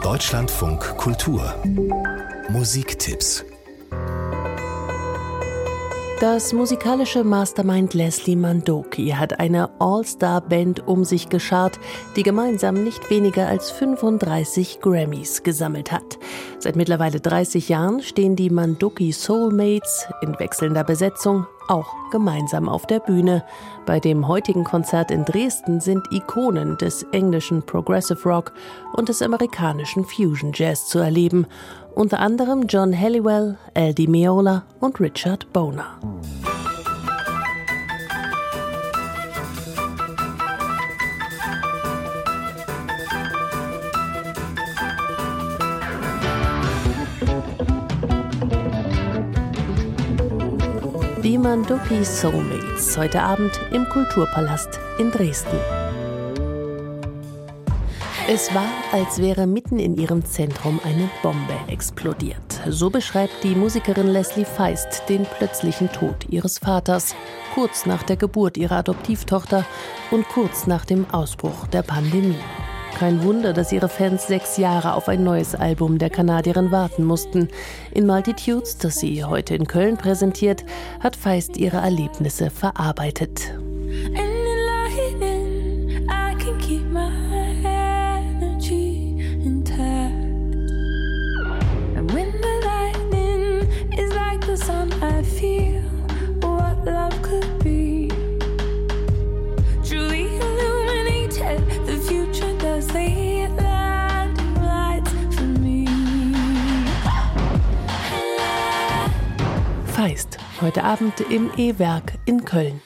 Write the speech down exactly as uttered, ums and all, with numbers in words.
Deutschlandfunk Kultur Musiktipps. Das musikalische Mastermind Leslie Mandoki hat eine All-Star-Band um sich geschart, die gemeinsam nicht weniger als fünfunddreißig Grammys gesammelt hat. Seit mittlerweile dreißig Jahren stehen die Mandoki Soulmates in wechselnder Besetzung auch gemeinsam auf der Bühne. Bei dem heutigen Konzert in Dresden sind Ikonen des englischen Progressive Rock und des amerikanischen Fusion Jazz zu erleben. Unter anderem John Halliwell, Al Di Meola und Richard Boner. Die Mandoki Soulmates, heute Abend im Kulturpalast in Dresden. Es war, als wäre mitten in ihrem Zentrum eine Bombe explodiert. So beschreibt die Musikerin Leslie Feist den plötzlichen Tod ihres Vaters, kurz nach der Geburt ihrer Adoptivtochter und kurz nach dem Ausbruch der Pandemie. Kein Wunder, dass ihre Fans sechs Jahre auf ein neues Album der Kanadierin warten mussten. In Multitudes, das sie heute in Köln präsentiert, hat Feist ihre Erlebnisse verarbeitet. Feist, heute Abend im E-Werk in Köln.